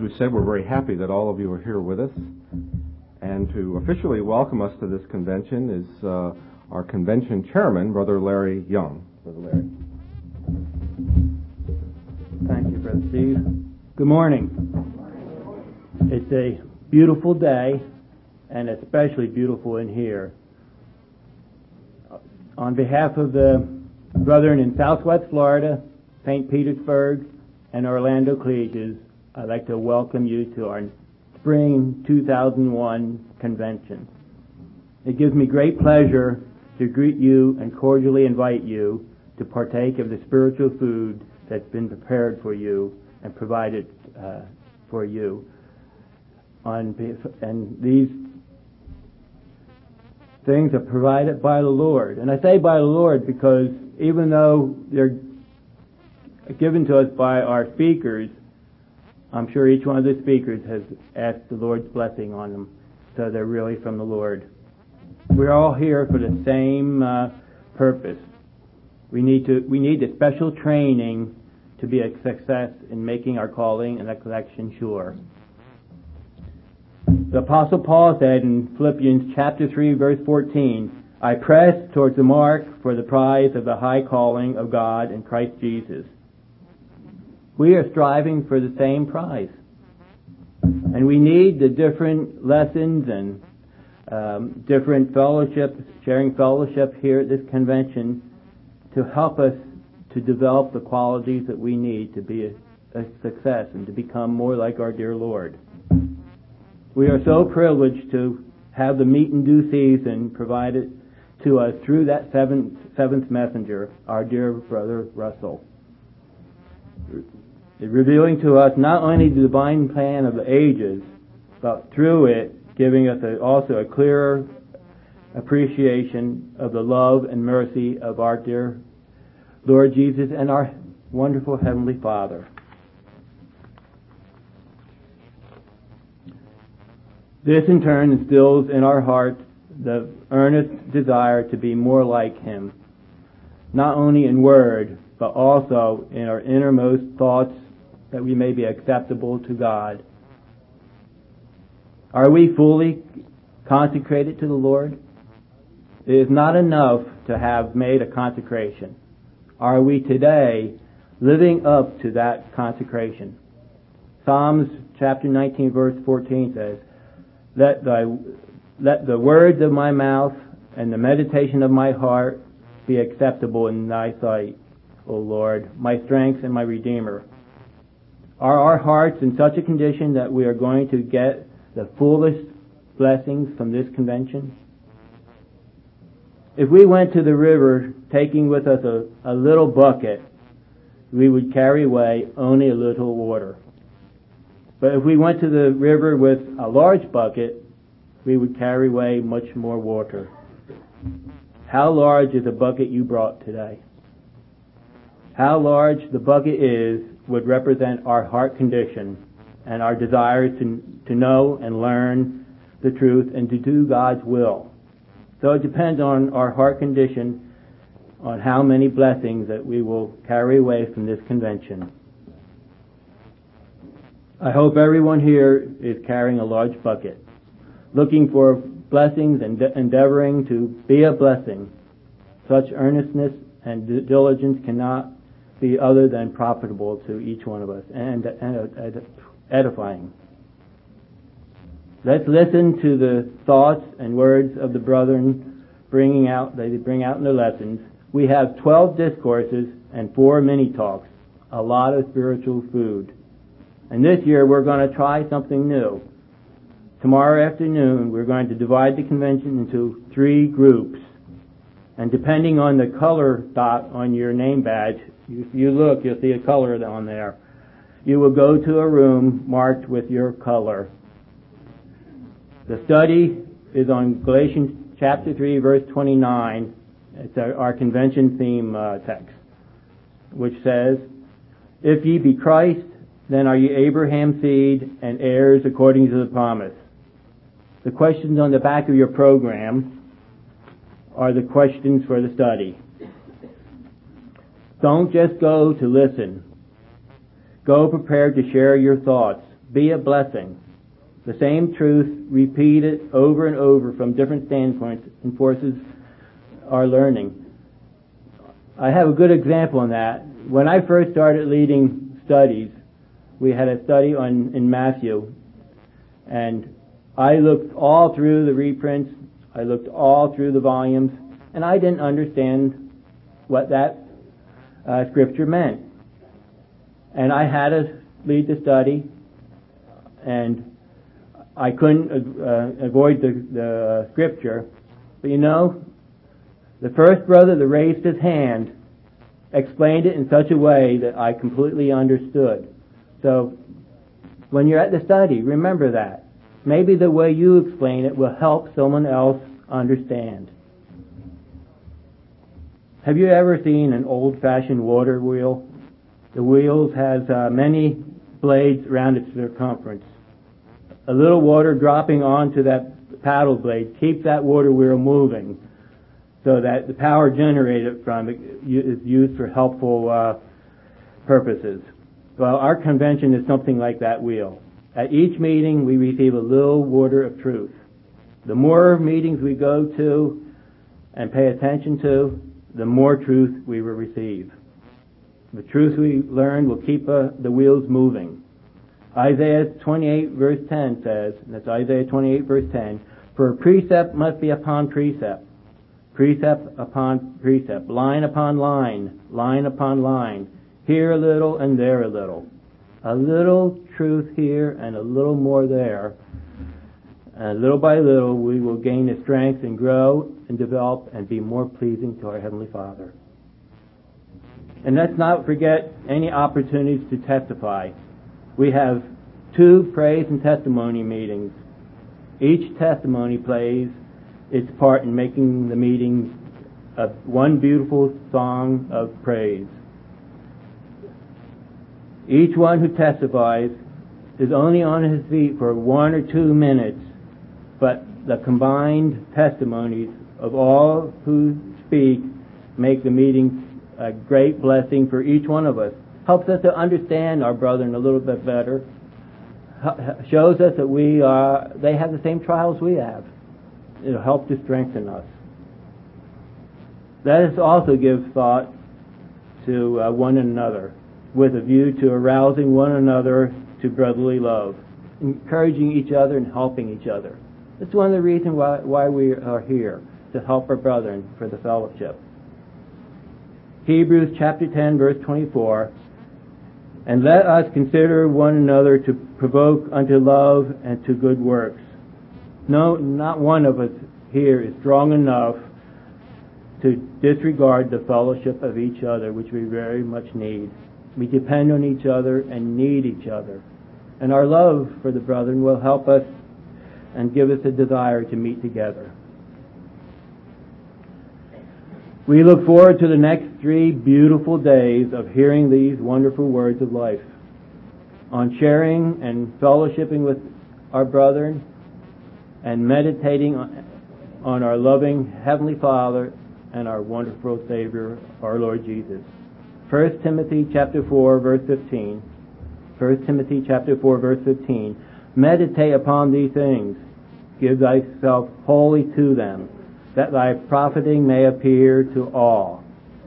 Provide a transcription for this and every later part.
we said, we're very happy that all of you are here with us. And to officially welcome us to this convention is our convention chairman, Brother Larry Young. Brother Larry. Thank you, Brother Steve. Good morning. It's a beautiful day, and especially beautiful in here. On behalf of the brethren in Southwest Florida, St. Petersburg, and Orlando Collegians, I'd like to welcome you to our Spring 2001 convention. It gives me great pleasure to greet you and cordially invite you to partake of the spiritual food that's been prepared for you and provided for you. And these things are provided by the Lord. And I say by the Lord because even though they're given to us by our speakers, I'm sure each one of the speakers has asked the Lord's blessing on them, so they're really from the Lord. We're all here for the same purpose. We need a special training to be a success in making our calling and election sure. The Apostle Paul said in Philippians chapter 3, verse 14, I press towards the mark for the prize of the high calling of God in Christ Jesus. We are striving for the same prize. And we need the different lessons and different fellowships, sharing fellowship here at this convention to help us to develop the qualities that we need to be a success and to become more like our dear Lord. We are so privileged to have the meat and due season provided to us through that seventh messenger, our dear brother Russell. Revealing to us not only the divine plan of the ages, but through it giving us also a clearer appreciation of the love and mercy of our dear Lord Jesus and our wonderful Heavenly Father. This in turn instills in our hearts the earnest desire to be more like Him, not only in word, but also in our innermost thoughts, that we may be acceptable to God. Are we fully consecrated to the Lord? It is not enough to have made a consecration. Are we today living up to that consecration? Psalms chapter 19 verse 14 says, Let the words of my mouth and the meditation of my heart be acceptable in thy sight, O Lord, my strength and my Redeemer. Are our hearts in such a condition that we are going to get the fullest blessings from this convention? If we went to the river taking with us a little bucket, we would carry away only a little water. But if we went to the river with a large bucket, we would carry away much more water. How large is the bucket you brought today? How large the bucket is would represent our heart condition and our desires to know and learn the truth and to do God's will. So it depends on our heart condition on how many blessings that we will carry away from this convention. I hope everyone here is carrying a large bucket, looking for blessings and endeavoring to be a blessing. Such earnestness and diligence cannot be other than profitable to each one of us and edifying. Let's listen to the thoughts and words of the brethren they bring out in their lessons. We have 12 discourses and 4 mini talks, a lot of spiritual food. And this year we're going to try something new. Tomorrow afternoon we're going to divide the convention into 3 groups. And depending on the color dot on your name badge, if you look, you'll see a color on there. You will go to a room marked with your color. The study is on Galatians chapter 3, verse 29. It's our convention theme text, which says, If ye be Christ, then are ye Abraham's seed and heirs according to the promise. The questions on the back of your program are the questions for the study. Don't just go to listen. Go prepared to share your thoughts. be a blessing. The same truth repeated over and over from different standpoints enforces our learning. I have a good example on that. When I first started leading studies, we had a study in Matthew, and I looked all through the reprints, I looked all through the volumes, and I didn't understand what that scripture meant. And I had to lead the study, and I couldn't avoid the scripture. But the first brother that raised his hand explained it in such a way that I completely understood. So when you're at the study, remember that. Maybe the way you explain it will help someone else understand. Have you ever seen an old-fashioned water wheel? The wheel has many blades around its circumference. A little water dropping onto that paddle blade keeps that water wheel moving so that the power generated from it is used for helpful purposes. Well, our convention is something like that wheel. At each meeting, we receive a little water of truth. The more meetings we go to and pay attention to, the more truth we will receive. The truth we learn will keep the wheels moving. Isaiah 28 verse 10 says, that's Isaiah 28 verse 10, for a precept must be upon precept, precept upon precept, line upon line, line upon line, here a little and there a little. A little truth here and a little more there. And little by little we will gain the strength and grow and develop and be more pleasing to our Heavenly Father. And let's not forget any opportunities to testify. We have 2 praise and testimony meetings. Each testimony plays its part in making the meeting one beautiful song of praise. Each one who testifies is only on his feet for 1 or 2 minutes, but the combined testimonies of all who speak make the meeting a great blessing for each one of us. Helps us to understand our brethren a little bit better. Shows us that they have the same trials we have. It'll help to strengthen us. Let us also give thought to one another with a view to arousing one another to brotherly love, encouraging each other and helping each other. That's one of the reasons why we are here, to help our brethren for the fellowship. Hebrews chapter 10 verse 24, and let us consider one another to provoke unto love and to good works. No, not one of us here is strong enough to disregard the fellowship of each other, which we very much need. We depend on each other and need each other. And our love for the brethren will help us and give us a desire to meet together. We look forward to the next 3 beautiful days of hearing these wonderful words of life, on sharing and fellowshipping with our brethren, and meditating on our loving Heavenly Father and our wonderful Savior, our Lord Jesus. 1 Timothy chapter 4 verse 15. 1 Timothy chapter 4 verse 15. Meditate upon these things. Give thyself wholly to them, that thy profiting may appear to all.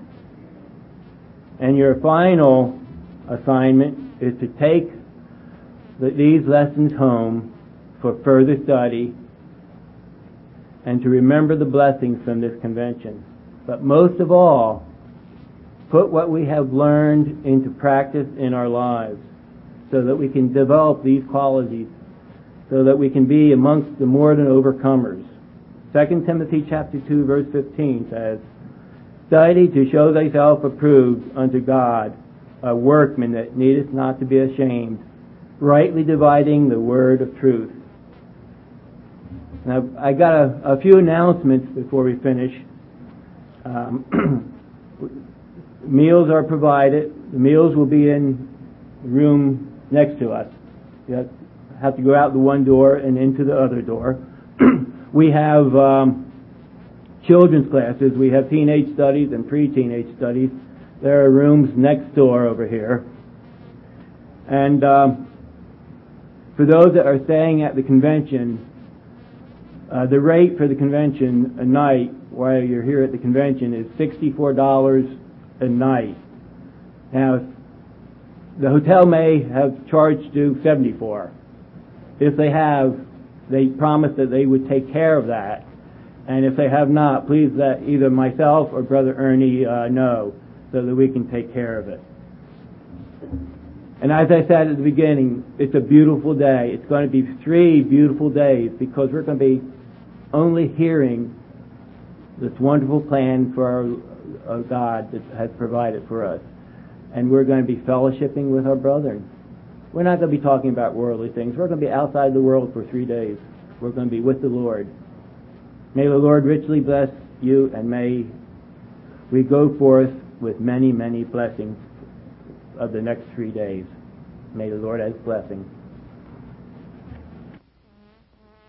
And your final assignment is to take these lessons home for further study and to remember the blessings from this convention. But most of all, put what we have learned into practice in our lives so that we can develop these qualities, so that we can be amongst the more than overcomers. 2 Timothy chapter 2 verse 15 says, study to show thyself approved unto God, a workman that needeth not to be ashamed, rightly dividing the word of truth. Now, I got a few announcements before we finish. Meals are provided. The meals will be in the room next to us. You have to go out the one door and into the other door. We have children's classes. We have teenage studies and pre-teenage studies. There are rooms next door over here. And For those that are staying at the convention, the rate for the convention a night while you're here at the convention is $64 a night. Now, the hotel may have charged you $74. If they have, they promised that they would take care of that. And if they have not, please let either myself or Brother Ernie know so that we can take care of it. And as I said at the beginning, it's a beautiful day. It's going to be 3 beautiful days because we're going to be only hearing this wonderful plan for our God that has provided for us. And we're going to be fellowshipping with our brethren. We're not going to be talking about worldly things. We're going to be outside the world for 3 days. We're going to be with the Lord. May the Lord richly bless you, and may we go forth with many, many blessings of the next 3 days. May the Lord add blessing.